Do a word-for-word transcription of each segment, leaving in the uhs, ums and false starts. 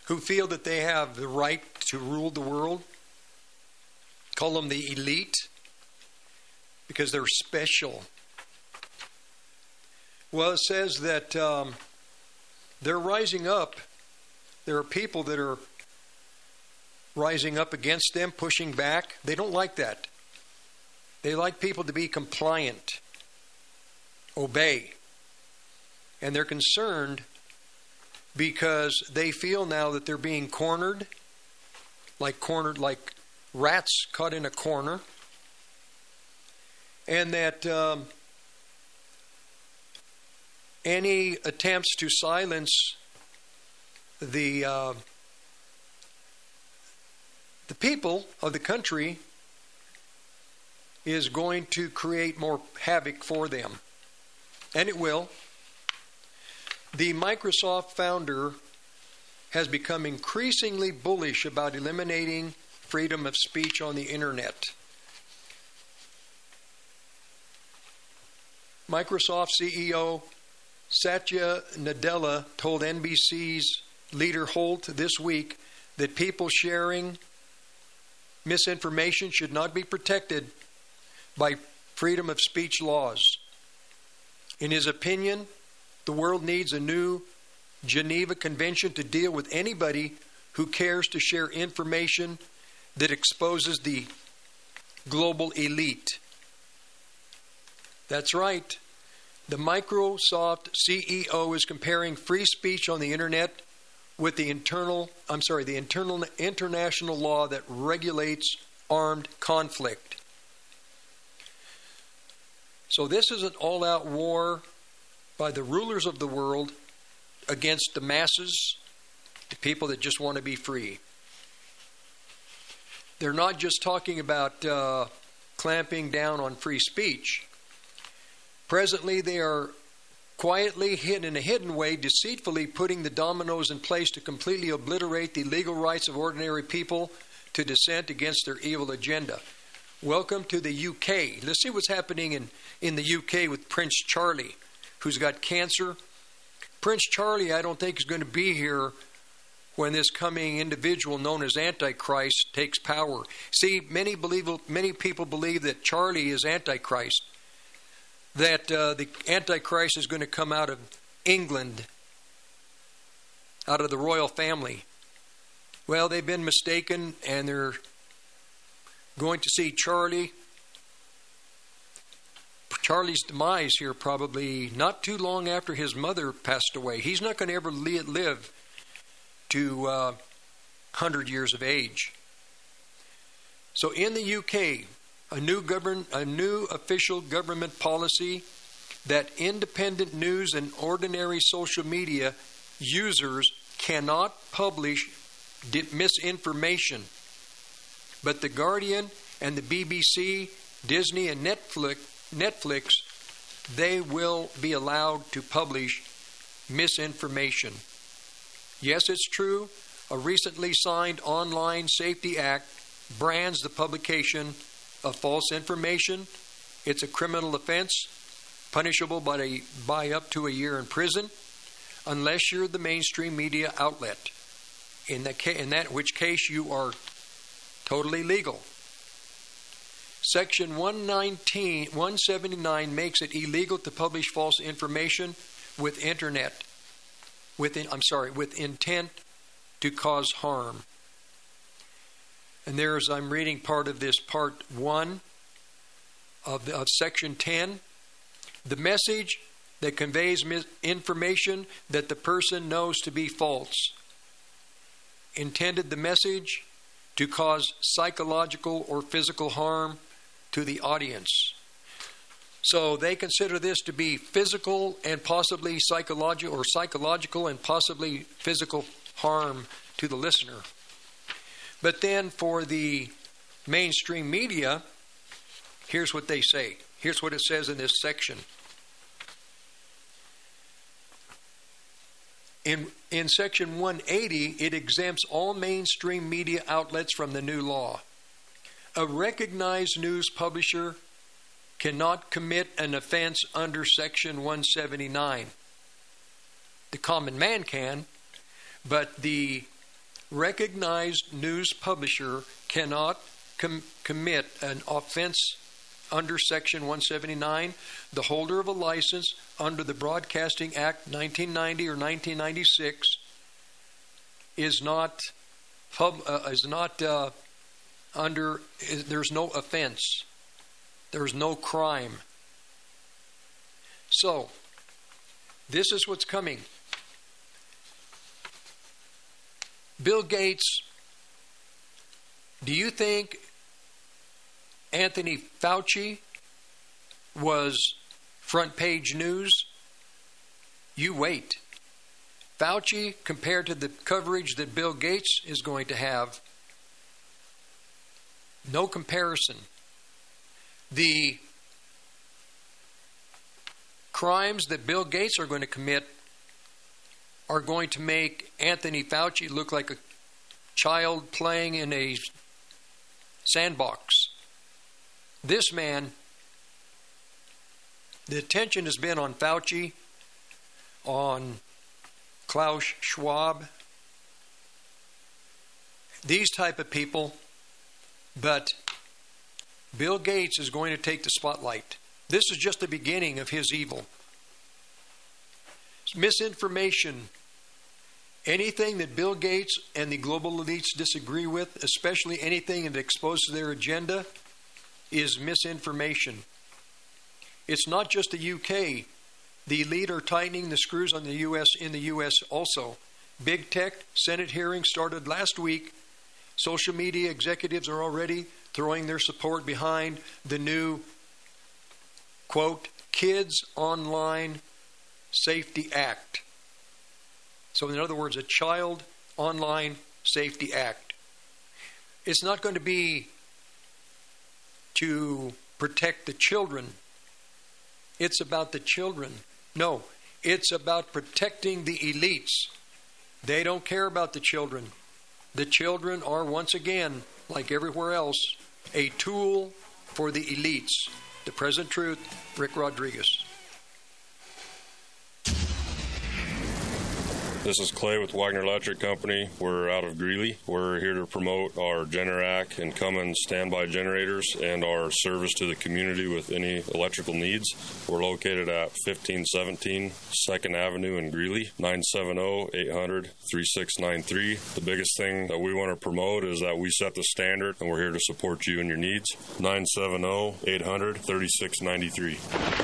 who feel that they have the right to rule the world. Call them the elite because they're special. Well, it says that um, they're rising up. There are people that are rising up against them, pushing back. They don't like that. They like people to be compliant, obey. And they're concerned because they feel now that they're being cornered, like cornered, like rats caught in a corner. And that um, any attempts to silence the uh, the people of the country is going to create more havoc for them. And it will. The Microsoft founder has become increasingly bullish about eliminating freedom of speech on the internet. Microsoft C E O Satya Nadella told N B C's Leader Holt this week that people sharing misinformation should not be protected by freedom of speech laws. In his opinion, the world needs a new Geneva Convention to deal with anybody who cares to share information that exposes the global elite. That's right. The Microsoft C E O is comparing free speech on the internet with the internal, I'm sorry, the internal international law that regulates armed conflict. So this is an all-out war by the rulers of the world against the masses, the people that just want to be free. They're not just talking about uh, clamping down on free speech. Presently, they are quietly, hidden in a hidden way, deceitfully putting the dominoes in place to completely obliterate the legal rights of ordinary people to dissent against their evil agenda. Welcome to the U K. Let's see what's happening in, in the U K with Prince Charlie, who's got cancer. Prince Charlie, I don't think, is going to be here when this coming individual known as Antichrist takes power. See, many believe, many people believe that Charlie is Antichrist, that uh, the Antichrist is going to come out of England, out of the royal family. Well, they've been mistaken, and they're going to see Charlie, Charlie's demise here probably not too long after his mother passed away. He's not going to ever live to uh, one hundred years of age. So in the U K, a new govern, a new official government policy that independent news and ordinary social media users cannot publish misinformation. But The Guardian and the B B C, Disney, and Netflix, Netflix, they will be allowed to publish misinformation. Yes, it's true. A recently signed Online Safety Act brands the publication of false information. It's a criminal offense, punishable by, a, by up to a year in prison, unless you're the mainstream media outlet, in, the ca- in that which case you are totally legal. Section one nineteen, one seventy-nine makes it illegal to publish false information with internet, with in, I'm sorry, with intent to cause harm. And there's, I'm reading part of this, part one of, the, of section ten. The message that conveys mis- information that the person knows to be false. Intended the message to cause psychological or physical harm to the audience. So they consider this to be physical and possibly psychological, or psychological and possibly physical harm to the listener. But then for the mainstream media, here's what they say. Here's what it says in this section. In, in section one eighty, it exempts all mainstream media outlets from the new law. A recognized news publisher cannot commit an offense under section one seventy-nine. The common man can, but the recognized news publisher cannot com- commit an offense under Section one seventy-nine. The holder of a license under the Broadcasting Act nineteen ninety or nineteen ninety-six is not pub, uh, is not uh, under. Is, there's no offense. There's no crime. So, this is what's coming. Bill Gates, do you think Anthony Fauci was front page news? You wait. Fauci, compared to the coverage that Bill Gates is going to have, no comparison. The crimes that Bill Gates are going to commit are going to make Anthony Fauci look like a child playing in a sandbox. This man, the attention has been on Fauci, on Klaus Schwab, these type of people, but Bill Gates is going to take the spotlight. This is just the beginning of his evil. It's misinformation. Anything that Bill Gates and the global elites disagree with, especially anything that exposes their agenda, is misinformation. It's not just the U K. The elite are tightening the screws on the U S in the U S also. Big tech, Senate hearing started last week. Social media executives are already throwing their support behind the new, quote, Kids Online Safety Act. So in other words, a Child Online Safety Act. It's not going to be to protect the children. It's about the children. No, it's about protecting the elites. They don't care about the children. The children are, once again, like everywhere else, a tool for the elites. The Present Truth, Rick Rodriguez. This is Clay with Wagner Electric Company. We're out of Greeley. We're here to promote our Generac and Cummins standby generators and our service to the community with any electrical needs. We're located at fifteen seventeen second Avenue in Greeley, nine seven zero, eight hundred, three six nine three. The biggest thing that we want to promote is that we set the standard, and we're here to support you and your needs. nine seven zero, eight hundred, three six nine three.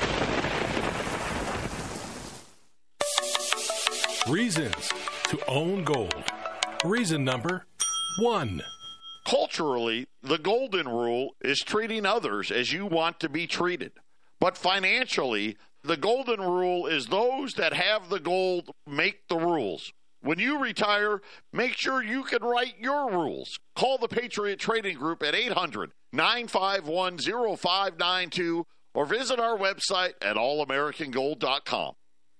Reasons to own gold. Reason number one. Culturally, the golden rule is treating others as you want to be treated. But financially, the golden rule is those that have the gold make the rules. When you retire, make sure you can write your rules. Call the Patriot Trading Group at eight hundred, nine five one, oh five nine two or visit our website at all american gold dot com.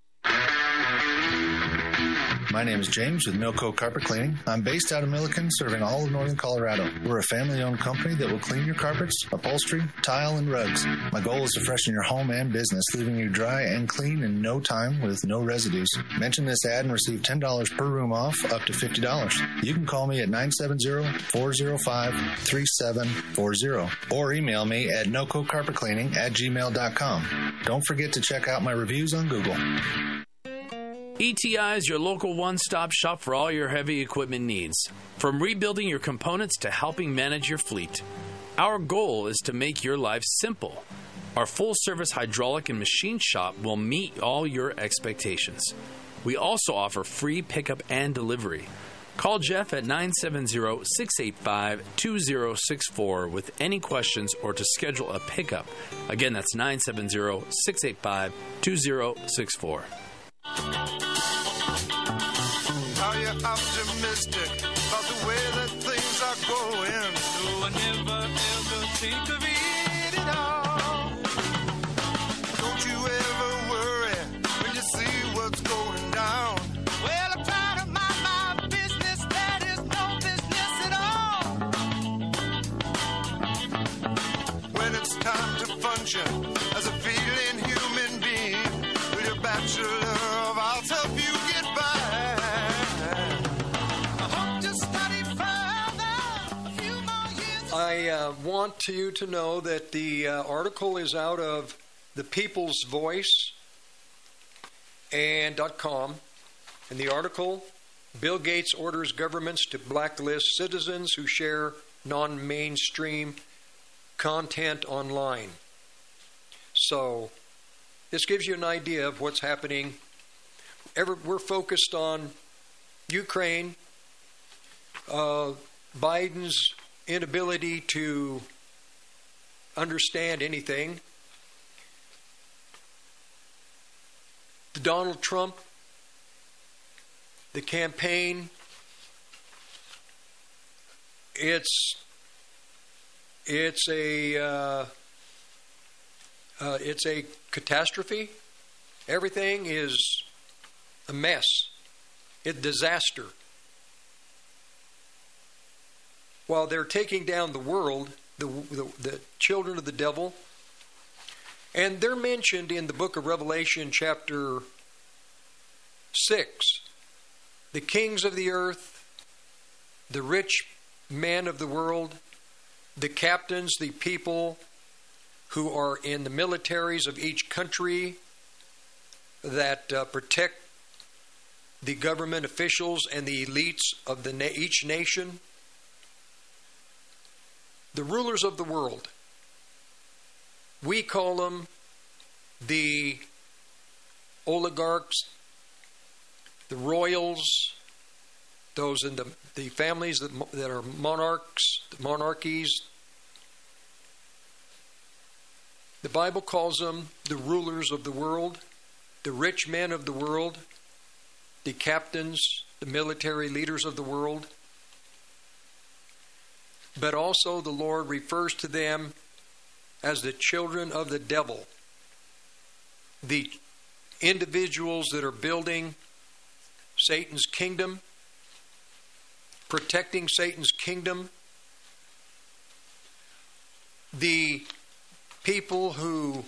My name is James with Milco Carpet Cleaning. I'm based out of Milliken, serving all of northern Colorado. We're a family-owned company that will clean your carpets, upholstery, tile, and rugs. My goal is to freshen your home and business, leaving you dry and clean in no time with no residues. Mention this ad and receive ten dollars per room off, up to fifty dollars. You can call me at nine seven zero, four zero five, three seven four zero or email me at noco carpet cleaning at gmail dot com. Don't forget to check out my reviews on Google. E T I is your local one-stop shop for all your heavy equipment needs, from rebuilding your components to helping manage your fleet. Our goal is to make your life simple. Our full-service hydraulic and machine shop will meet all your expectations. We also offer free pickup and delivery. Call Jeff at nine seven zero, six eight five, two zero six four with any questions or to schedule a pickup. Again, that's nine seven zero, six eight five, two zero six four. Are you optimistic about the way that things are going? No, I never ever think of it at all. Don't you ever worry when you see what's going down. Well, I try to mind my business, that is no business at all. When it's time to function as a feeling human being, with your bachelor of arts help you get by. I hope to stop I uh, want you to know that the uh, article is out of the People's Voice and .com. In the article, Bill Gates orders governments to blacklist citizens who share non-mainstream content online. So, this gives you an idea of what's happening. Ever, we're focused on Ukraine, uh, Biden's inability to understand anything, Donald Trump, the campaign. It's it's a uh, uh, it's a catastrophe. Everything is a mess. It's disaster. While they're taking down the world, the, the the children of the devil, and they're mentioned in the book of Revelation, chapter six. The kings of the earth, the rich men of the world, the captains, the people who are in the militaries of each country that uh, protect the government officials and the elites of the na- each nation, the rulers of the world. We call them the oligarchs, the royals, those in the, the families that, that are monarchs, the monarchies. The Bible calls them the rulers of the world, the rich men of the world, the captains, the military leaders of the world. But also the Lord refers to them as the children of the devil, the individuals that are building Satan's kingdom, protecting Satan's kingdom, the people who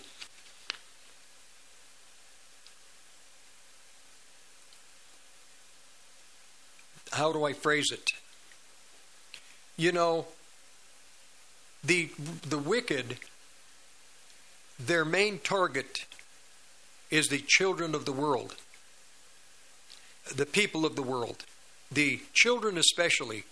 how do I phrase it? You know, the the wicked, their main target is the children of the world, the people of the world, the children especially.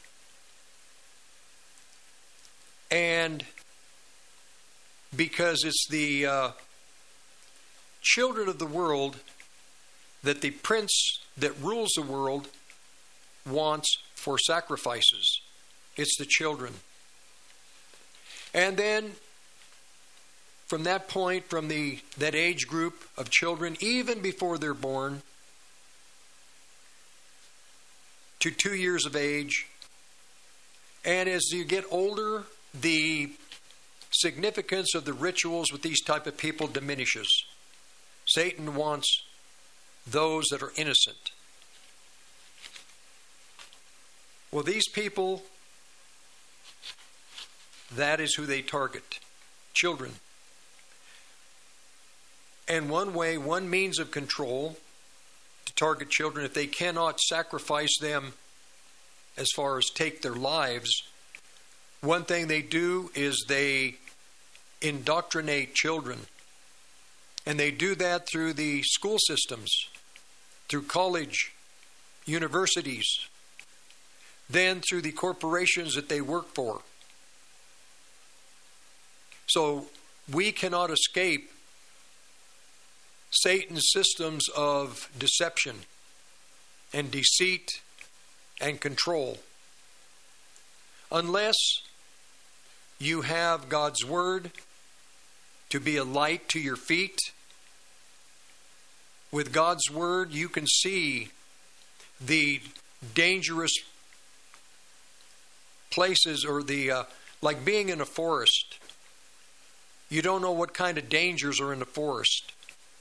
And because it's the uh, children of the world that the prince that rules the world wants for sacrifices. It's the children. And then from that point, from the that age group of children, even before they're born, to two years of age, and as you get older, the significance of the rituals with these type of people diminishes. Satan wants those that are innocent. Well, these people, that is who they target. Children. And one way, one means of control to target children, if they cannot sacrifice them as far as take their lives, one thing they do is they indoctrinate children. And they do that through the school systems, through college, universities, then through the corporations that they work for. So we cannot escape Satan's systems of deception and deceit and control unless you have God's Word to be a light to your feet. With God's Word, you can see the dangerous places, or the uh, like being in a forest. You don't know what kind of dangers are in the forest.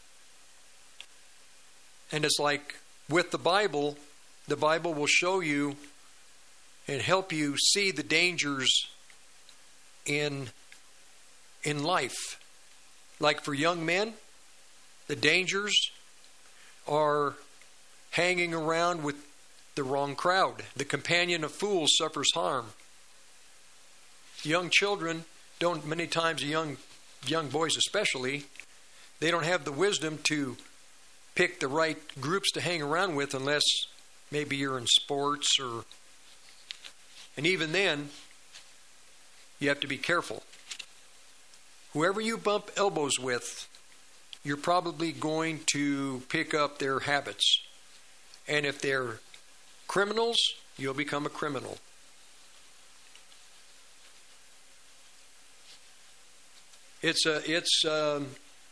And it's like with the Bible, the Bible will show you and help you see the dangers in in life. Like for young men, the dangers are hanging around with the wrong crowd. The companion of fools suffers harm. young children don't, many times young young boys especially, they don't have the wisdom to pick the right groups to hang around with unless maybe you're in sports or, and even then, you have to be careful. Whoever you bump elbows with, you're probably going to pick up their habits. And if they're criminals, you'll become a criminal. It's a, it's, um,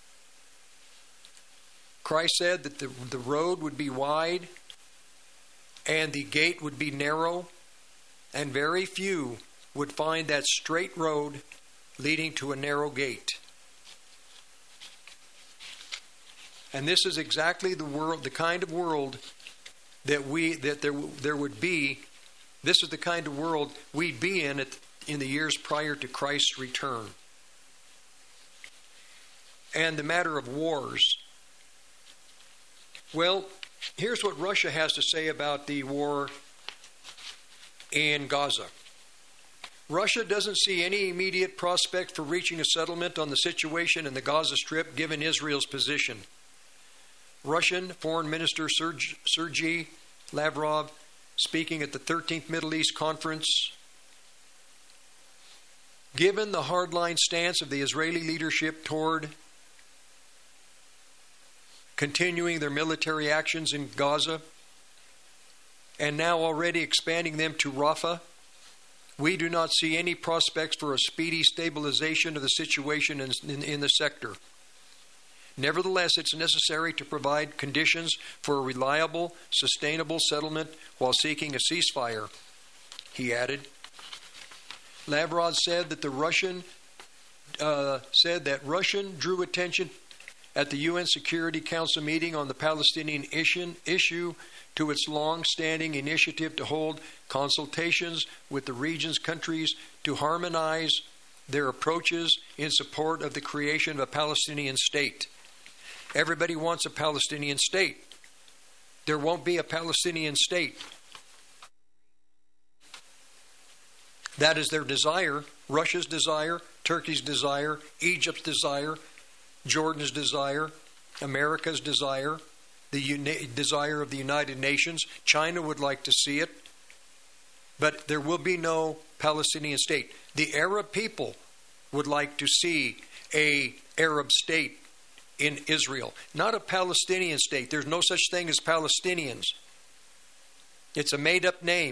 Christ said that the, the road would be wide and the gate would be narrow, and very few would find that straight road leading to a narrow gate. And this is exactly the world, the kind of world that we that there there would be. This is the kind of world we'd be in at, in the years prior to Christ's return. And the matter of wars. Well, here's what Russia has to say about the war in Gaza. Russia doesn't see any immediate prospect for reaching a settlement on the situation in the Gaza Strip given Israel's position. Russian Foreign Minister Serge, Sergei Lavrov, speaking at the thirteenth Middle East Conference, given the hardline stance of the Israeli leadership toward continuing their military actions in Gaza, and now already expanding them to Rafah, we do not see any prospects for a speedy stabilization of the situation in, in, in the sector. Nevertheless, it's necessary to provide conditions for a reliable, sustainable settlement while seeking a ceasefire, he added. Lavrov said that the Russian uh, said that Russian drew attention at the U N Security Council meeting on the Palestinian issue, issue to its long-standing initiative to hold consultations with the region's countries to harmonize their approaches in support of the creation of a Palestinian state. Everybody wants a Palestinian state. There won't be a Palestinian state. That is their desire, Russia's desire, Turkey's desire, Egypt's desire, Jordan's desire, America's desire, the uni- desire of the United Nations. China would like to see it, but there will be no Palestinian state. The Arab people would like to see a Arab state in Israel, not a Palestinian state. There's no such thing as Palestinians. It's a made-up name.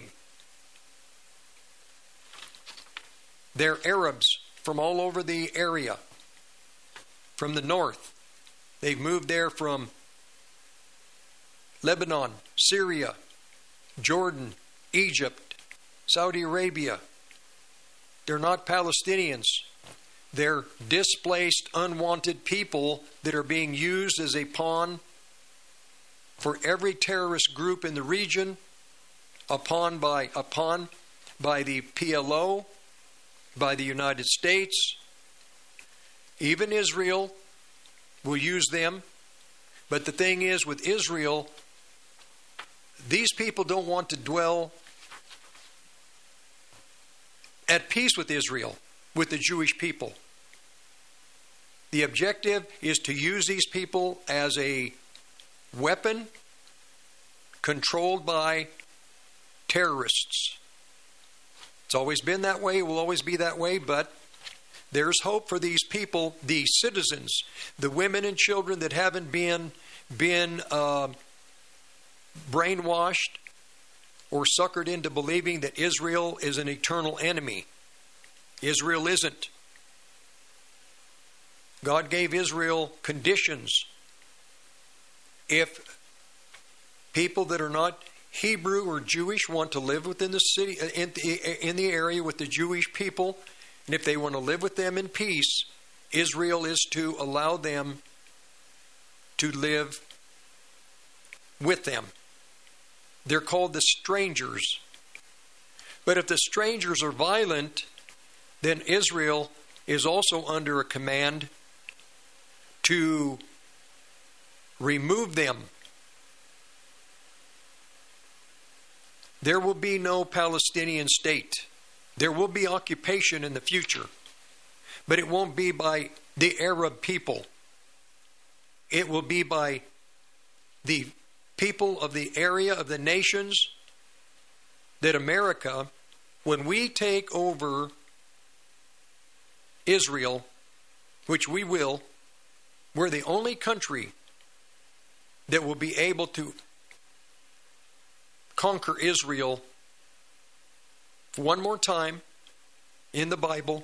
They're Arabs from all over the area. From the north. They've moved there from Lebanon, Syria, Jordan, Egypt, Saudi Arabia. They're not Palestinians. They're displaced, unwanted people that are being used as a pawn for every terrorist group in the region, upon by, upon by the P L O, by the United States. Even Israel will use them. But the thing is, with Israel, these people don't want to dwell at peace with Israel, with the Jewish people. The objective is to use these people as a weapon controlled by terrorists. It's always been that way, it will always be that way, but there's hope for these people, the citizens, the women and children that haven't been, been uh, brainwashed or suckered into believing that Israel is an eternal enemy. Israel isn't. God gave Israel conditions. If people that are not Hebrew or Jewish want to live within the city, in the, in the area with the Jewish people, and if they want to live with them in peace, Israel is to allow them to live with them. They're called the strangers. But if the strangers are violent, then Israel is also under a command to remove them. There will be no Palestinian state. There will be occupation in the future, but it won't be by the Arab people. It will be by the people of the area of the nations that America, when we take over Israel, which we will, we're the only country that will be able to conquer Israel one more time in the Bible.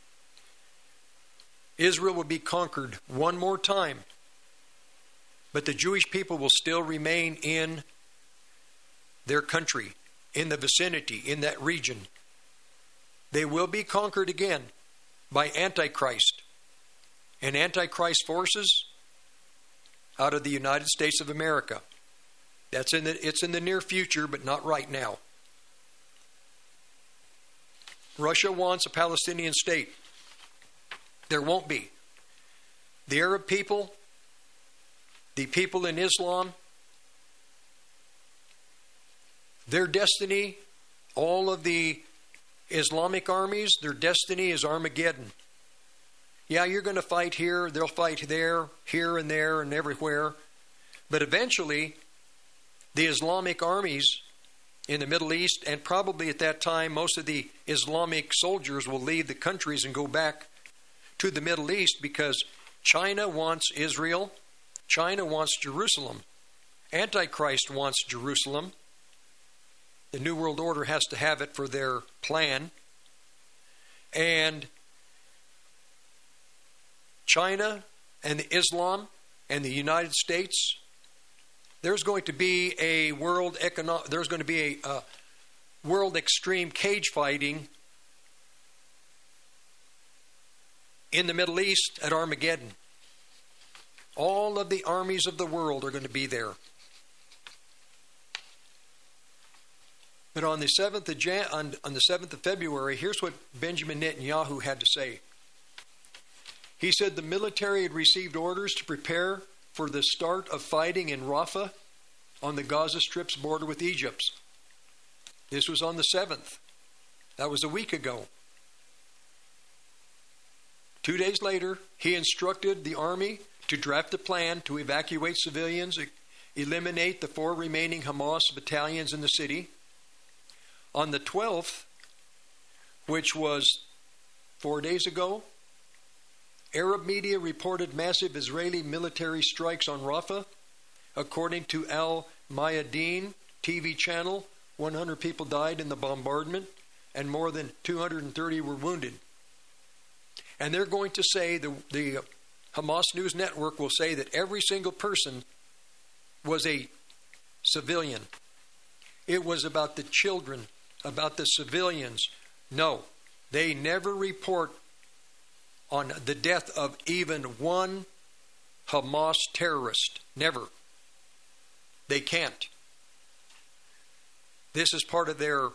Israel will be conquered one more time, but the Jewish people will still remain in their country, in the vicinity, in that region. They will be conquered again by Antichrist and Antichrist forces out of the United States of America. That's in the, it's in the near future, but not right now. Russia wants a Palestinian state. There won't be. The Arab people, the people in Islam, their destiny, all of the Islamic armies, their destiny is Armageddon. Yeah, you're going to fight here, they'll fight there, here and there and everywhere. But eventually, the Islamic armies in the Middle East, and probably at that time, most of the Islamic soldiers will leave the countries and go back to the Middle East, because China wants Israel, China wants Jerusalem, Antichrist wants Jerusalem. The New World Order has to have it for their plan. And China and the Islam and the United States, there's going to be a world economic, there's going to be a uh, world extreme cage fighting in the Middle East at Armageddon. All of the armies of the world are going to be there. But on the seventh of Jan- on, on the seventh of February, here's what Benjamin Netanyahu had to say. He said the military had received orders to prepare for the start of fighting in Rafah on the Gaza Strip's border with Egypt. This was on the seventh. That was a week ago. Two days later, he instructed the army to draft a plan to evacuate civilians, eliminate the four remaining Hamas battalions in the city. On the twelfth, which was four days ago, Arab media reported massive Israeli military strikes on Rafah. According to Al Mayadeen T V channel, one hundred people died in the bombardment and more than two hundred thirty were wounded. And they're going to say, the, the Hamas News Network will say that every single person was a civilian. It was about the children, about the civilians. No, they never report on the death of even one Hamas terrorist. Never. They can't. This is part of their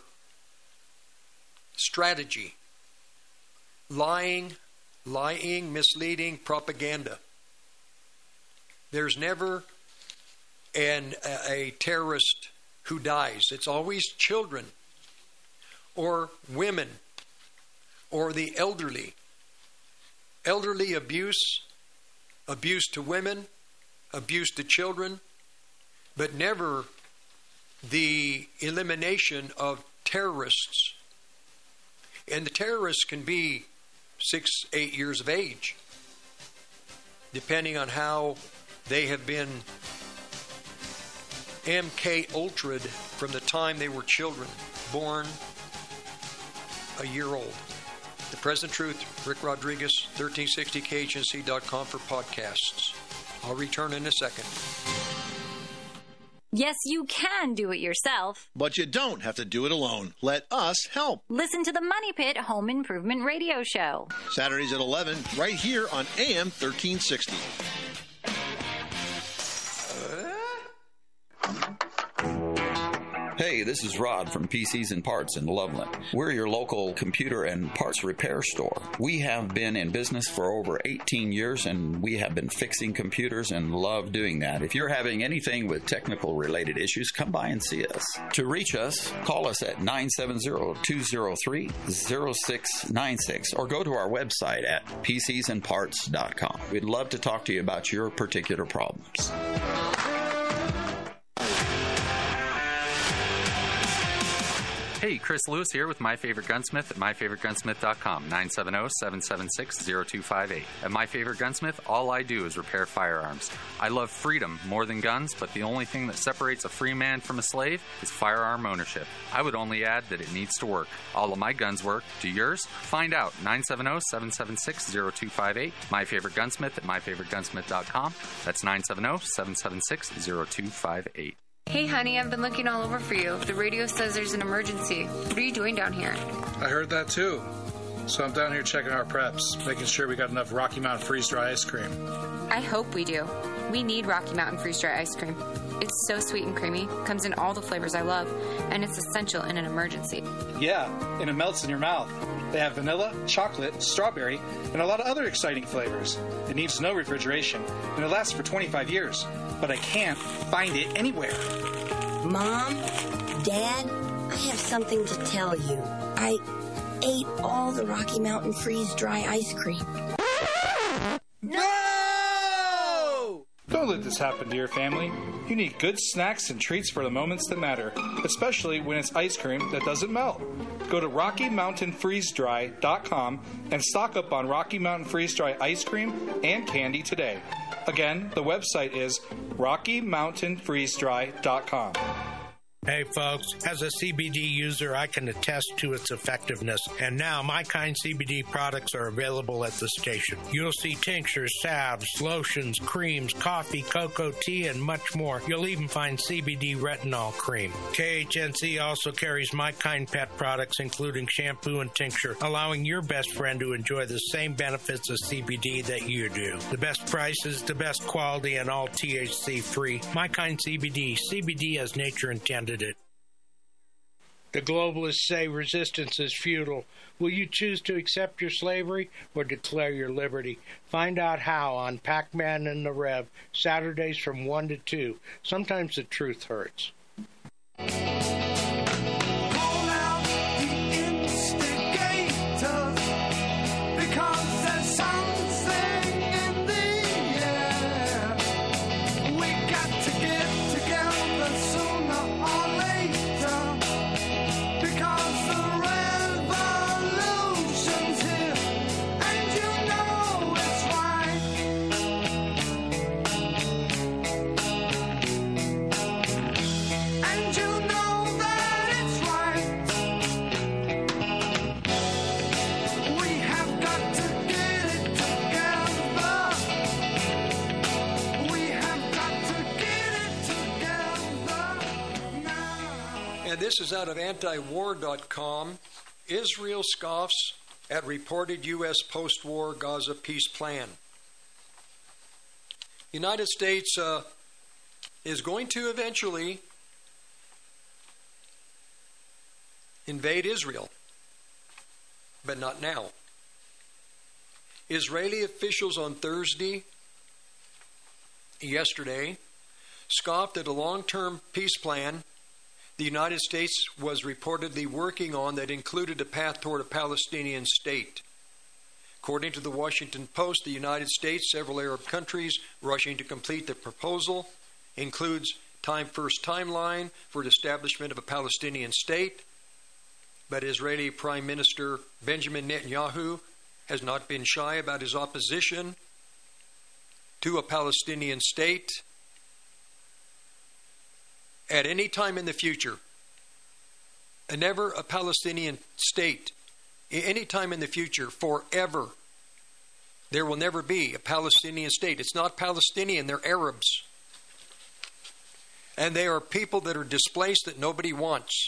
strategy. Lying, lying, misleading propaganda. There's never an, a, a terrorist who dies. It's always children or women or the elderly. Elderly abuse, abuse to women, abuse to children, but never the elimination of terrorists. And the terrorists can be six, eight years of age, depending on how they have been M K Ultra'd from the time they were children, born a year old. The Present Truth, Rick Rodriguez, thirteen sixty K H N C dot com for podcasts. I'll return in a second. Yes, you can do it yourself. But you don't have to do it alone. Let us help. Listen to the Money Pit Home Improvement Radio Show. Saturdays at eleven, right here on A M thirteen sixty. Hey, Hey, this is Rod from P Cs and Parts in Loveland. We're your local computer and parts repair store. We have been in business for over eighteen years, and we have been fixing computers and love doing that. If you're having anything with technical related issues, come by and see us. To reach us, call us at nine seven zero, two zero three, zero six nine six or go to our website at p c s and parts dot com. We'd love to talk to you about your particular problems. Hey, Chris Lewis here with My Favorite Gunsmith at my favorite gunsmith dot com, nine seven zero, seven seven six, zero two five eight. At My Favorite Gunsmith, all I do is repair firearms. I love freedom more than guns, but the only thing that separates a free man from a slave is firearm ownership. I would only add that it needs to work. All of my guns work. Do yours? Find out. nine seven zero, seven seven six, zero two five eight. My Favorite Gunsmith at my favorite gunsmith dot com. That's nine seven zero, seven seven six, zero two five eight. Hey, honey, I've been looking all over for you. The radio says there's an emergency. What are you doing down here? I heard that too. So I'm down here checking our preps, making sure we got enough Rocky Mountain freeze-dry ice cream. I hope we do. We need Rocky Mountain freeze-dry ice cream. It's so sweet and creamy, comes in all the flavors I love, and it's essential in an emergency. Yeah, and it melts in your mouth. They have vanilla, chocolate, strawberry, and a lot of other exciting flavors. It needs no refrigeration, and it lasts for twenty-five years. But I can't find it anywhere. Mom, Dad, I have something to tell you. I ate all the Rocky Mountain freeze-dry ice cream. No! Don't let this happen to your family. You need good snacks and treats for the moments that matter, especially when it's ice cream that doesn't melt. Go to rocky mountain freeze dry dot com and stock up on Rocky Mountain freeze-dry ice cream and candy today. Again, the website is rocky mountain freeze dry dot com. Hey folks, as a C B D user, I can attest to its effectiveness, and now My Kind C B D products are available at the station. You'll see tinctures, salves, lotions, creams, coffee, cocoa, tea, and much more. You'll even find C B D retinol cream. K H N C also carries My Kind pet products, including shampoo and tincture, allowing your best friend to enjoy the same benefits of C B D that you do. The best prices, the best quality, and all T H C free. My Kind C B D. C B D as nature intended it. The globalists say resistance is futile. Will you choose to accept your slavery or declare your liberty? Find out how on Pac-Man and the Rev, Saturdays from one to two. Sometimes the truth hurts. This is out of anti war dot com. Israel scoffs at reported U S post-war Gaza peace plan. United States uh, is going to eventually invade Israel, but not now. Israeli officials on Thursday, yesterday, scoffed at a long-term peace plan the United States was reportedly working on that included a path toward a Palestinian state. According to the Washington Post, the United States, several Arab countries rushing to complete the proposal, includes time first timeline for the establishment of a Palestinian state, but Israeli Prime Minister Benjamin Netanyahu has not been shy about his opposition to a Palestinian state. At any time in the future, and never a Palestinian state, any time in the future, forever, there will never be a Palestinian state. It's not Palestinian, they're Arabs. And they are people that are displaced that nobody wants.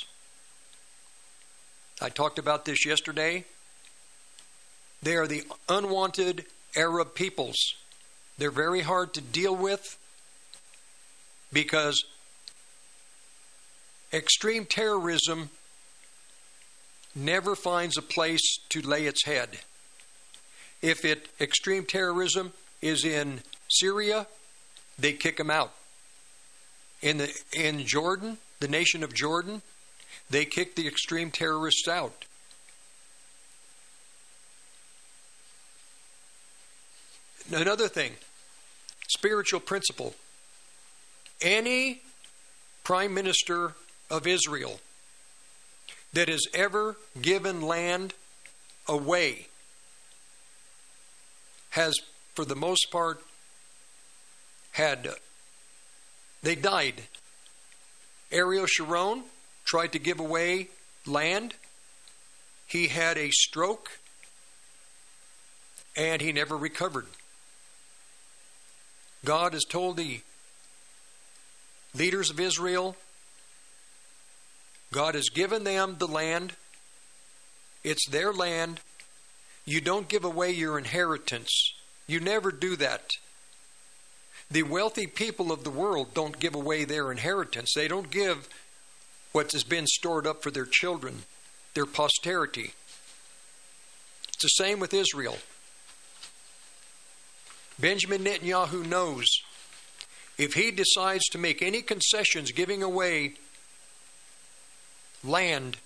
I talked about this yesterday. They are the unwanted Arab peoples. They're very hard to deal with because extreme terrorism never finds a place to lay its head. If it extreme terrorism is in Syria, they kick them out. In the in Jordan, the nation of Jordan, they kick the extreme terrorists out. Another thing, spiritual principle. Any prime minister of Israel that has ever given land away has, for the most part, had, they died. Ariel Sharon tried to give away land. He had a stroke and he never recovered. God has told the leaders of Israel, God has given them the land. It's their land. You don't give away your inheritance. You never do that. The wealthy people of the world don't give away their inheritance. They don't give what has been stored up for their children, their posterity. It's the same with Israel. Benjamin Netanyahu knows if he decides to make any concessions giving away land,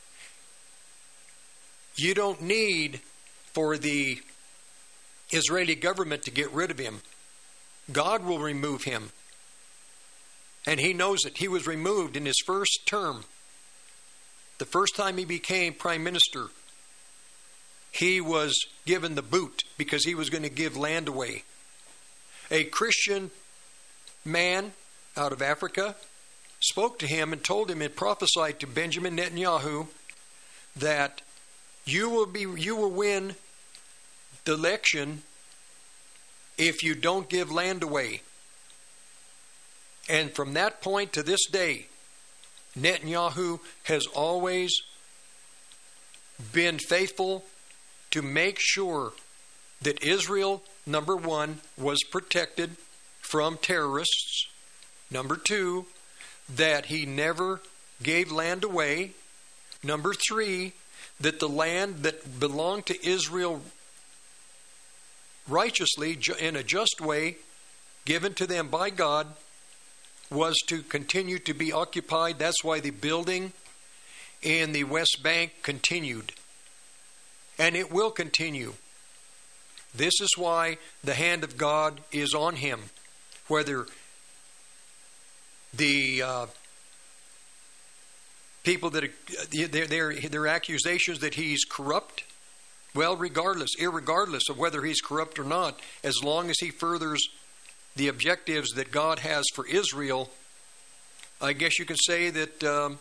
you don't need for the Israeli government to get rid of him. God will remove him. And he knows it. He was removed in his first term. The first time he became prime minister, he was given the boot because he was going to give land away. A Christian man out of Africa spoke to him and told him and prophesied to Benjamin Netanyahu that you will be you will win the election if you don't give land away. And from that point to this day, Netanyahu has always been faithful to make sure that Israel, number one, was protected from terrorists. Number two, that he never gave land away. Number three, that the land that belonged to Israel righteously, in a just way, given to them by God, was to continue to be occupied. That's why the building in the West Bank continued. And it will continue. This is why the hand of God is on him. Whether the uh, people that are, their, their, their accusations that he's corrupt, well, regardless, irregardless of whether he's corrupt or not, as long as he furthers the objectives that God has for Israel, I guess you can say that um,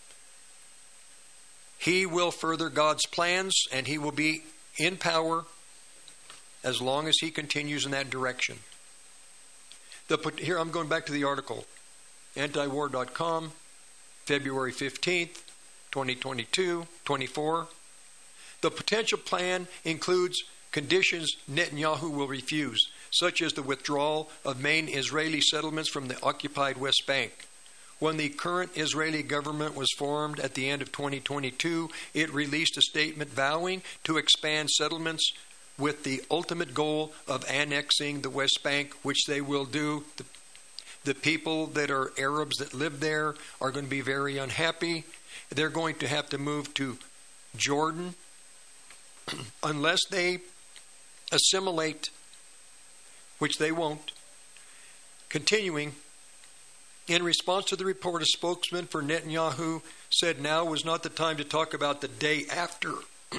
he will further God's plans and he will be in power as long as he continues in that direction. The, here I'm going back to the article. anti war dot com, February fifteenth, twenty twenty-two, twenty-four. The potential plan includes conditions Netanyahu will refuse, such as the withdrawal of main Israeli settlements from the occupied West Bank. When the current Israeli government was formed at the end of twenty twenty-two, it released a statement vowing to expand settlements with the ultimate goal of annexing the West Bank, which they will do. The, the people that are Arabs that live there are going to be very unhappy. They're going to have to move to Jordan unless they assimilate, which they won't. Continuing, in response to the report, a spokesman for Netanyahu said now was not the time to talk about the day after.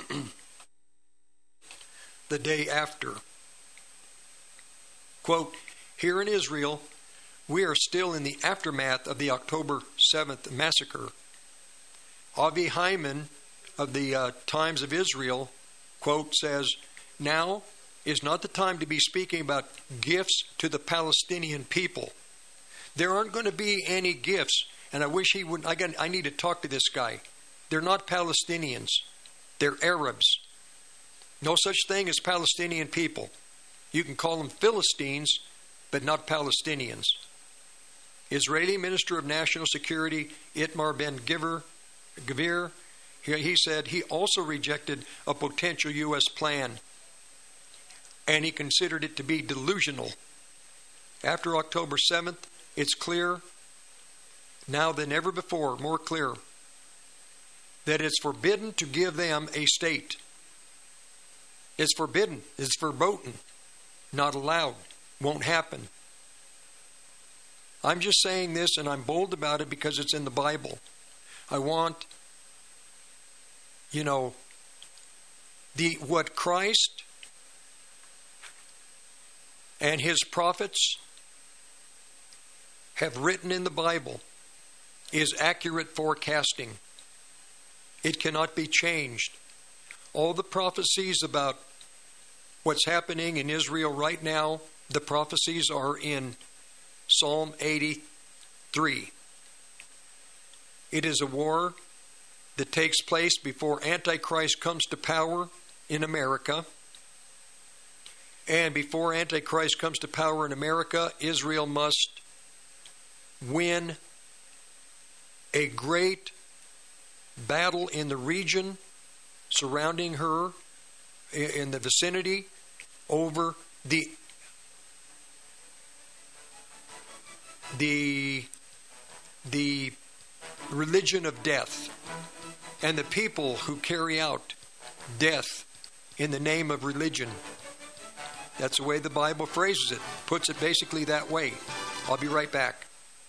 The day after. Quote, here in Israel, we are still in the aftermath of the October seventh massacre. Avi Hyman of the uh, Times of Israel, quote, says, now is not the time to be speaking about gifts to the Palestinian people. There aren't going to be any gifts, and I wish he would. I, got, I need to talk to this guy. They're not Palestinians. They're Arabs. No such thing as Palestinian people. You can call them Philistines, but not Palestinians. Israeli Minister of National Security Itamar Ben-Gvir, Gvir, he, he said he also rejected a potential U S plan, and he considered it to be delusional. After October seventh, it's clear, now than ever before, more clear, that it's forbidden to give them a state. It's forbidden. It's verboten. Not allowed. Won't happen. I'm just saying this, and I'm bold about it because it's in the Bible. I want, you know, the what Christ and his prophets have written in the Bible is accurate forecasting. It cannot be changed. All the prophecies about what's happening in Israel right now, the prophecies are in Psalm eighty-three. It is a war that takes place before Antichrist comes to power in America. And before Antichrist comes to power in America, Israel must win a great battle in the region surrounding her, in the vicinity, over the the the religion of death and the people who carry out death in the name of religion. That's the way the Bible phrases it, puts it basically that way. I'll be right back.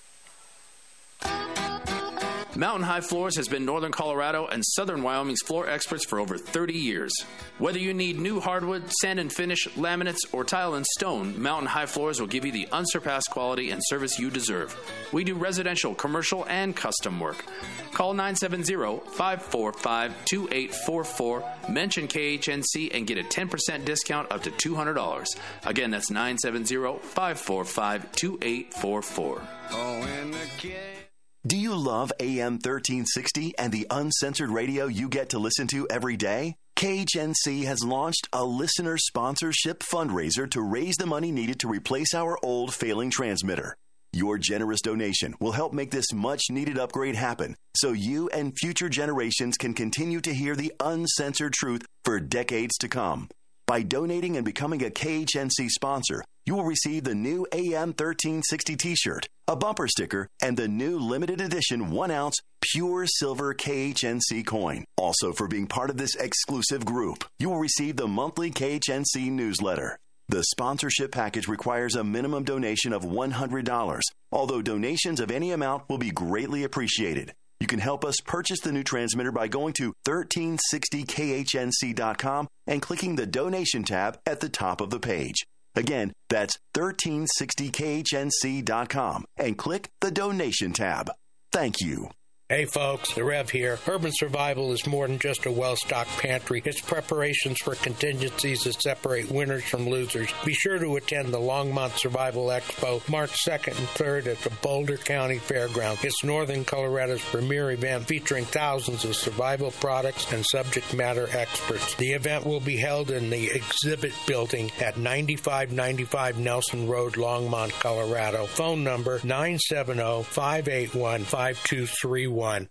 Mountain High Floors has been Northern Colorado and Southern Wyoming's floor experts for over thirty years. Whether you need new hardwood, sand and finish, laminates, or tile and stone, Mountain High Floors will give you the unsurpassed quality and service you deserve. We do residential, commercial, and custom work. Call nine seven zero, five four five, two eight four four, mention K H N C, and get a ten percent discount up to two hundred dollars. Again, that's nine seven zero, five four five, two eight four four. Oh, and the kid. Do you love A M thirteen sixty and the uncensored radio you get to listen to every day? K H N C has launched a listener sponsorship fundraiser to raise the money needed to replace our old failing transmitter. Your generous donation will help make this much-needed upgrade happen so you and future generations can continue to hear the uncensored truth for decades to come. By donating and becoming a K H N C sponsor, you will receive the new A M thirteen sixty t-shirt, a bumper sticker, and the new limited edition one ounce pure silver K H N C coin. Also, for being part of this exclusive group, you will receive the monthly K H N C newsletter. The sponsorship package requires a minimum donation of one hundred dollars, although donations of any amount will be greatly appreciated. You can help us purchase the new transmitter by going to thirteen sixty K H N C dot com and clicking the donation tab at the top of the page. Again, that's thirteen sixty K H N C dot com and click the donation tab. Thank you. Hey folks, the Rev here. Urban survival is more than just a well-stocked pantry. It's preparations for contingencies that separate winners from losers. Be sure to attend the Longmont Survival Expo March second and third at the Boulder County Fairgrounds. It's Northern Colorado's premier event featuring thousands of survival products and subject matter experts. The event will be held in the exhibit building at ninety-five ninety-five Nelson Road, Longmont, Colorado. Phone number nine seven zero, five eight one, five two three one. One.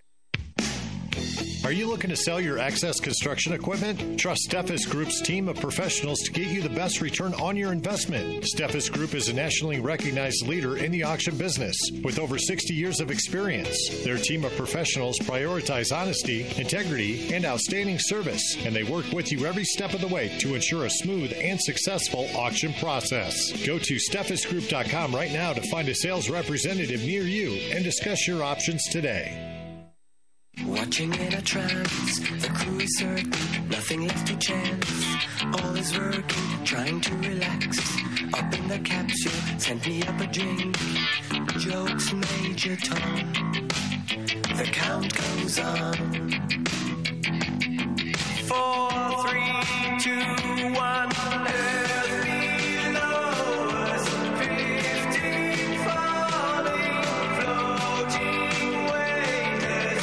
Are you looking to sell your excess construction equipment? Trust Steffes Group's team of professionals to get you the best return on your investment. Steffes Group is a nationally recognized leader in the auction business with over sixty years of experience. Their team of professionals prioritize honesty, integrity, and outstanding service, and they work with you every step of the way to ensure a smooth and successful auction process. Go to Steffes Group dot com right now to find a sales representative near you and discuss your options today. Watching in a trance, the crew is certain, nothing left to chance. All is working, trying to relax. Up in the capsule, sent me up a drink. Jokes, Major Tom. The count goes on. Four, three, two, one. Earth below us. Fifteen falling, floating waiters.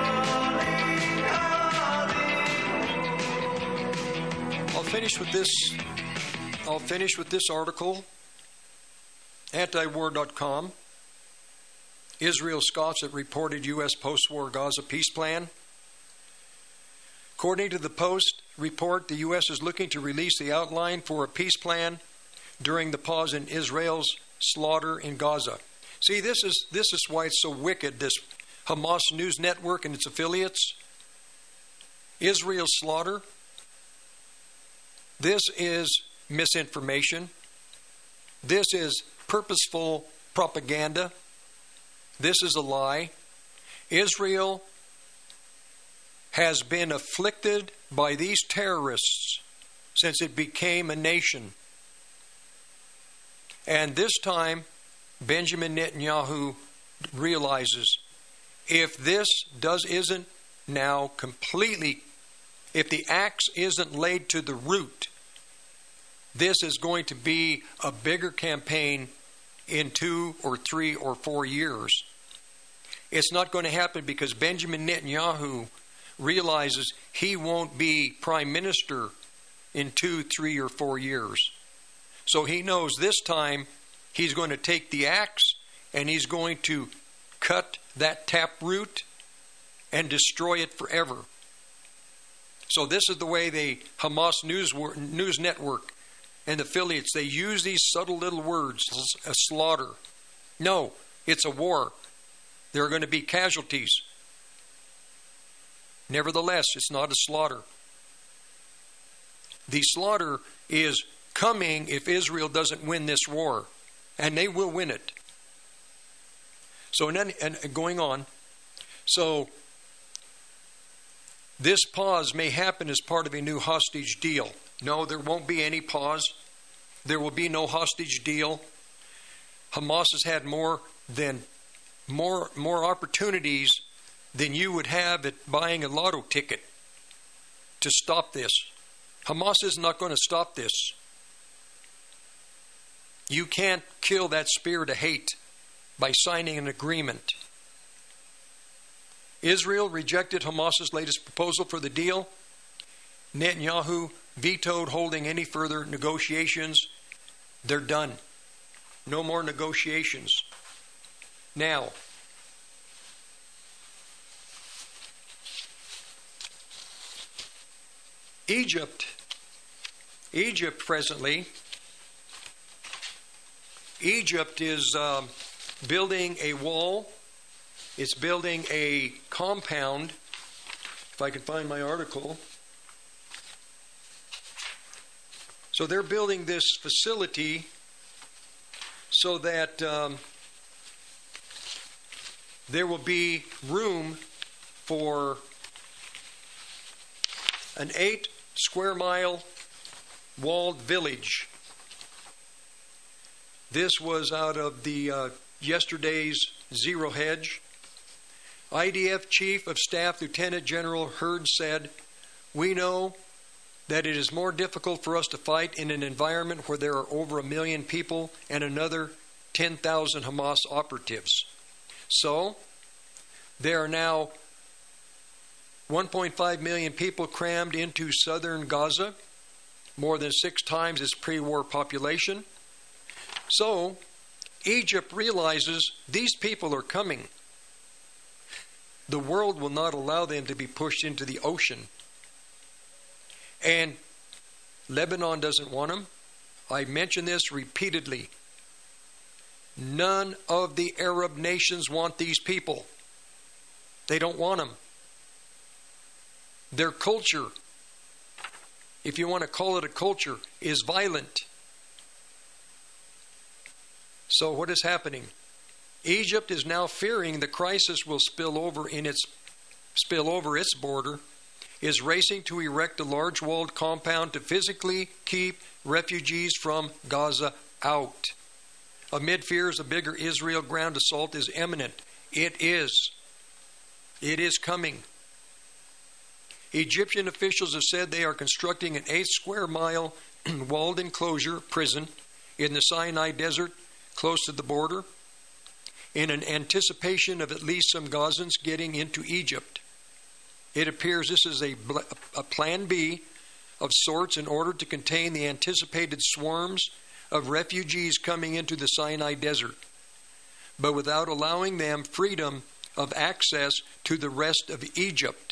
I'll finish with this. I'll finish with this article. anti war dot com. Israel Scots that reported U S post-war Gaza peace plan. According to the Post report, the U S is looking to release the outline for a peace plan during the pause in Israel's slaughter in Gaza. See, this is this is why it's so wicked, this Hamas News Network and its affiliates. Israel's slaughter. This is misinformation. This is purposeful propaganda. This is a lie. Israel has been afflicted by these terrorists since it became a nation. And this time, Benjamin Netanyahu realizes if this does isn't now completely, if the axe isn't laid to the root, this is going to be a bigger campaign in two or three or four years. It's not going to happen because Benjamin Netanyahu realizes he won't be prime minister in two, three, or four years. So he knows this time he's going to take the axe and he's going to cut that taproot and destroy it forever. So this is the way the Hamas News, News Network and affiliates, they use these subtle little words, a slaughter. No, it's a war. There are going to be casualties. Nevertheless, it's not a slaughter. The slaughter is coming if Israel doesn't win this war, and they will win it. So, and, then, and going on, so this pause may happen as part of a new hostage deal. No, there won't be any pause. There will be no hostage deal. Hamas has had more than more more opportunities than you would have at buying a lotto ticket to stop this. Hamas is not going to stop this. You can't kill that spirit of hate by signing an agreement. Israel rejected Hamas's latest proposal for the deal. Netanyahu vetoed holding any further negotiations. They're done. No more negotiations. Now, Egypt, Egypt presently, Egypt is um, building a wall. It's building a compound. If I can find my article. So they're building this facility so that um, there will be room for an eight square mile walled village. This was out of the uh, yesterday's Zero Hedge. I D F Chief of Staff Lieutenant General Hurd said, "We know that it is more difficult for us to fight in an environment where there are over a million people and another ten thousand Hamas operatives. So, there are now one point five million people crammed into southern Gaza, more than six times its pre-war population. So, Egypt realizes these people are coming. The world will not allow them to be pushed into the ocean. And Lebanon doesn't want them. I mention this repeatedly. None of the Arab nations want these people. They don't want them. Their culture, if you want to call it a culture, is violent. So what is happening? Egypt is now fearing the crisis will spill over in its spill over its border, is racing to erect a large walled compound to physically keep refugees from Gaza out. Amid fears a bigger Israel ground assault is imminent. It is. It is coming. Egyptian officials have said they are constructing an eight square mile walled enclosure prison in the Sinai Desert close to the border in an anticipation of at least some Gazans getting into Egypt. It appears this is a, a plan B of sorts in order to contain the anticipated swarms of refugees coming into the Sinai Desert. but without allowing them freedom of access to the rest of Egypt.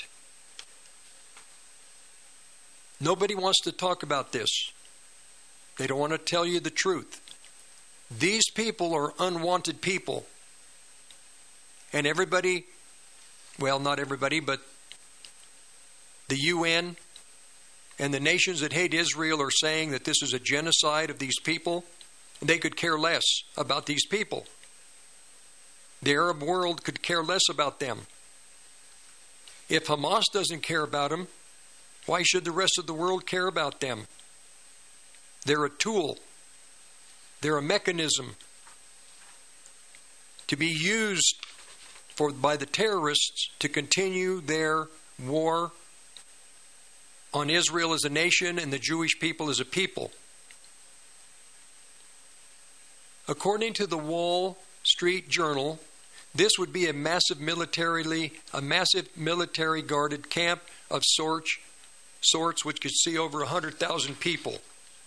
Nobody wants to talk about this. They don't want to tell you the truth. These people are unwanted people. And everybody, well, not everybody, but the U N and the nations that hate Israel are saying that this is a genocide of these people. They could care less about these people. The Arab world could care less about them. If Hamas doesn't care about them, why should the rest of the world care about them? They're a tool. They're a mechanism to be used for by the terrorists to continue their war on Israel as a nation and the Jewish people as a people. According to the Wall Street Journal, this would be a massive militarily, a massive military guarded camp of sorts, sorts which could see over one hundred thousand people.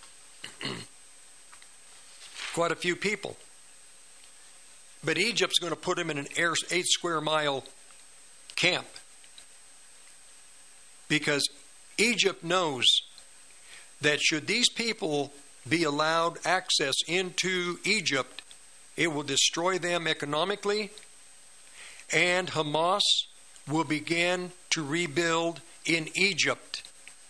Quite a few people. But Egypt's going to put them in an eight square mile camp. Because Egypt knows that should these people be allowed access into Egypt, it will destroy them economically, and Hamas will begin to rebuild in Egypt.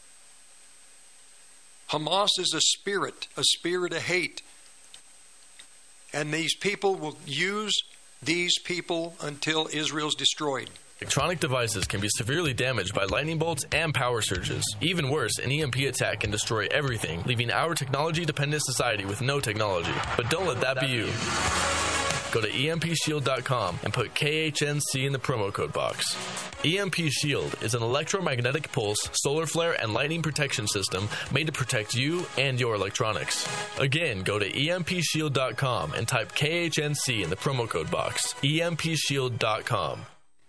Hamas is a spirit, a spirit of hate. And these people will use these people until Israel's destroyed. Electronic devices can be severely damaged by lightning bolts and power surges. Even worse, an E M P attack can destroy everything, leaving our technology-dependent society with no technology. But don't let that be you. Go to E M P shield dot com and put K H N C in the promo code box. E M P Shield is an electromagnetic pulse, solar flare, and lightning protection system made to protect you and your electronics. Again, go to E M P shield dot com and type K H N C in the promo code box. E M P shield dot com.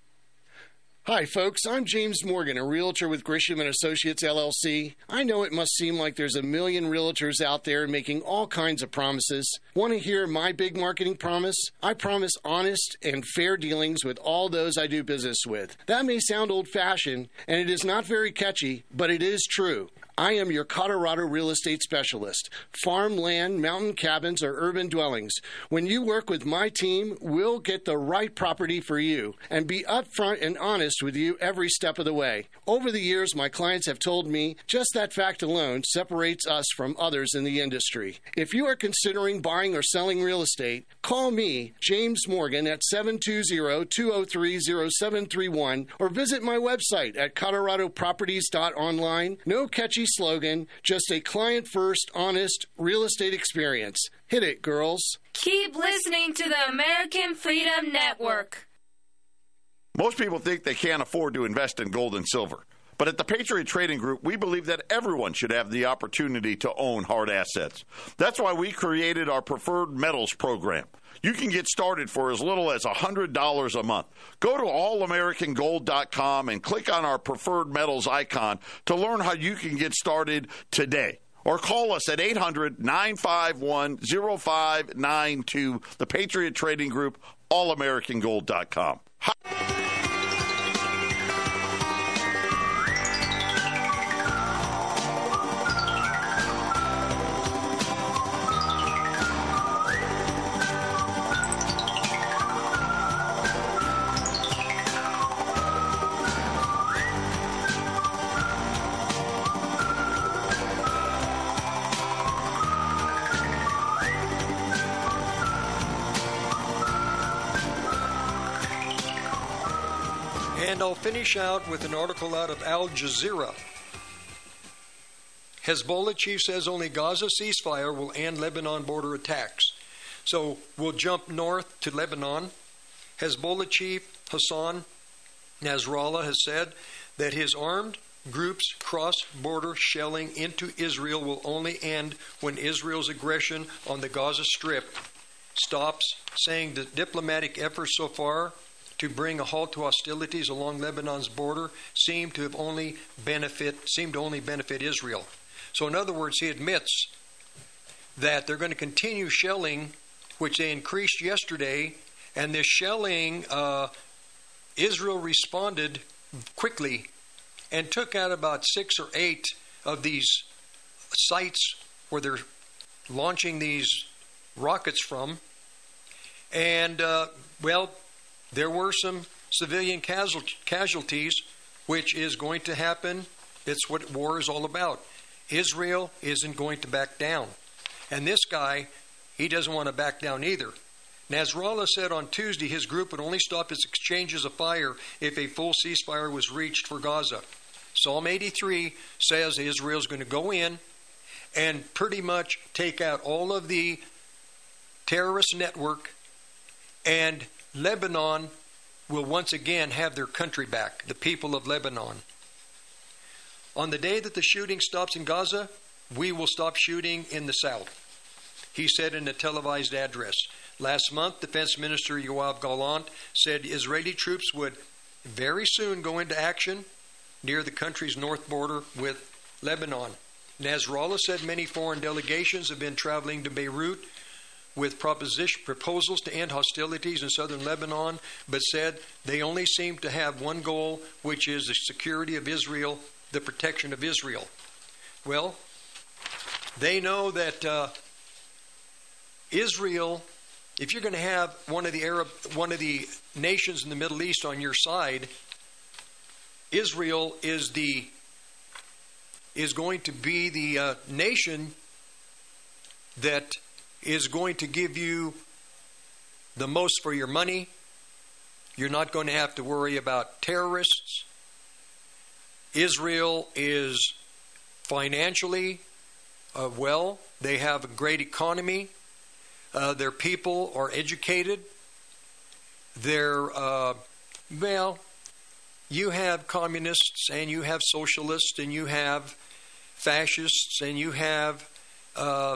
Hi, folks. I'm James Morgan, a realtor with Grisham and Associates, L L C. I know it must seem like there's a million realtors out there making all kinds of promises. Want to hear my big marketing promise? I promise honest and fair dealings with all those I do business with. That may sound old-fashioned, and it is not very catchy, but it is true. I am your Colorado real estate specialist. Farm land, mountain cabins, or urban dwellings. When you work with my team, we'll get the right property for you and be upfront and honest with you every step of the way. Over the years, my clients have told me just that fact alone separates us from others in the industry. If you are considering buying or selling real estate, call me, James Morgan, at seven two zero, two zero three, zero seven three one or visit my website at colorado properties dot online. No catchy slogan, just a client-first, honest real estate experience. Hit it, girls. Keep listening to the American Freedom Network. Most people think they can't afford to invest in gold and silver. But at the Patriot Trading Group, we believe that everyone should have the opportunity to own hard assets. That's why we created our Preferred Metals program. You can get started for as little as one hundred dollars a month. Go to all american gold dot com and click on our Preferred Metals icon to learn how you can get started today. Or call us at eight hundred, nine five one, zero five nine two, the Patriot Trading Group, all american gold dot com. And I'll finish out with an article out of Al Jazeera. Hezbollah chief says only Gaza ceasefire will end Lebanon border attacks. So we'll jump north to Lebanon. Hezbollah chief Hassan Nasrallah has said that his armed groups' cross-border shelling into Israel will only end when Israel's aggression on the Gaza Strip stops, saying the diplomatic efforts so far to bring a halt to hostilities along Lebanon's border seem to have only benefit seem to only benefit Israel. So in other words, he admits that they're going to continue shelling, which they increased yesterday, And this shelling, uh, Israel responded quickly and took out about six or eight of these sites where they're launching these rockets from. And, uh, well, there were some civilian casual- casualties, which is going to happen. It's what war is all about. Israel isn't going to back down. And this guy, he doesn't want to back down either. Nasrallah said on Tuesday his group would only stop its exchanges of fire if a full ceasefire was reached for Gaza. Psalm eighty-three says Israel's going to go in and pretty much take out all of the terrorist network, and Lebanon will once again have their country back, the people of Lebanon. On the day that the shooting stops in Gaza, we will stop shooting in the south, he said in a televised address. Last month, Defense Minister Yoav Gallant said Israeli troops would very soon go into action near the country's north border with Lebanon. Nasrallah said many foreign delegations have been traveling to Beirut with proposition, proposals to end hostilities in southern Lebanon, but said they only seem to have one goal, which is the security of Israel, the protection of Israel. Well, they know that uh, Israel, if you're going to have one of the Arab, one of the nations in the Middle East on your side, Israel is the is going to be the uh, nation that is going to give you the most for your money. You're not going to have to worry about terrorists. Israel is financially uh, well. They have a great economy. Uh, their people are educated. They're, uh, well, you have communists and you have socialists and you have fascists and you have uh,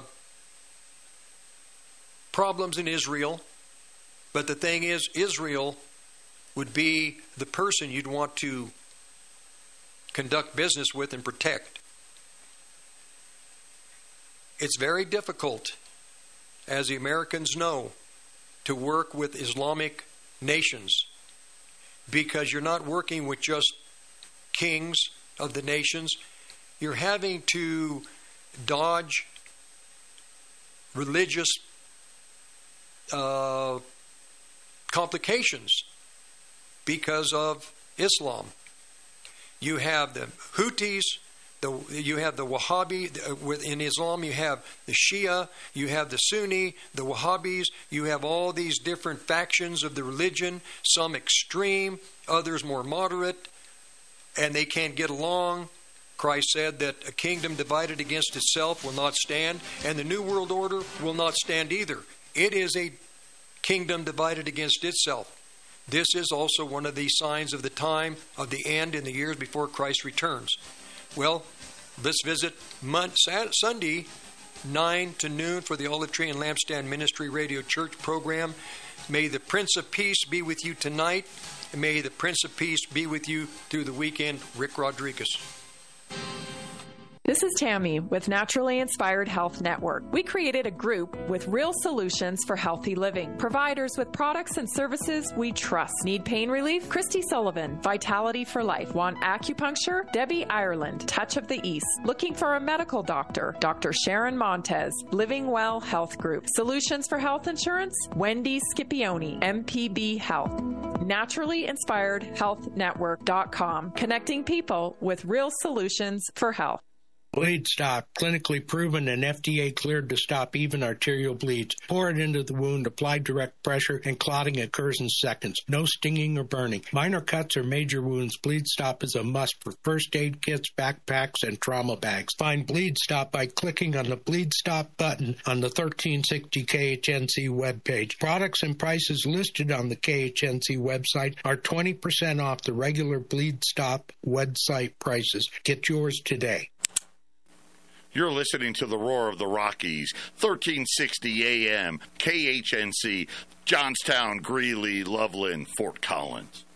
problems in Israel. But the thing is, Israel would be the person you'd want to conduct business with and protect. It's very difficult, as the Americans know, to work with Islamic nations, because you're not working with just kings of the nations. You're having to dodge religious uh, complications because of Islam. You have the Houthis, the, you have the Wahhabi. Within Islam, you have the Shia, you have the Sunni, the Wahhabis. You have all these different factions of the religion, some extreme, others more moderate, and they can't get along. Christ said that a kingdom divided against itself will not stand, and the New World Order will not stand either. It is a kingdom divided against itself. This is also one of the signs of the time of the end in the years before Christ returns. Well, let's visit Monday, Sunday, nine to noon for the Olive Tree and Lampstand Ministry Radio Church program. May the Prince of Peace be with you tonight, and may the Prince of Peace be with you through the weekend. Rick Rodriguez. This is Tammy with Naturally Inspired Health Network. We created a group with real solutions for healthy living. Providers with products and services we trust. Need pain relief? Christy Sullivan, Vitality for Life. Want acupuncture? Debbie Ireland, Touch of the East. Looking for a medical doctor? Doctor Sharon Montez, Living Well Health Group. Solutions for health insurance? Wendy Scipione, M P B Health. Naturally Inspired Health Network dot com. Connecting people with real solutions for health. Bleed Stop, clinically proven and F D A cleared to stop even arterial bleeds. Pour it into the wound, apply direct pressure, and clotting occurs in seconds. No stinging or burning. Minor cuts or major wounds, Bleed Stop is a must for first aid kits, backpacks, and trauma bags. Find Bleed Stop by clicking on the Bleed Stop button on the thirteen sixty K H N C webpage. Products and prices listed on the K H N C website are twenty percent off the regular Bleed Stop website prices. Get yours today. You're listening to the Roar of the Rockies, thirteen sixty A M, K H N C, Johnstown, Greeley, Loveland, Fort Collins.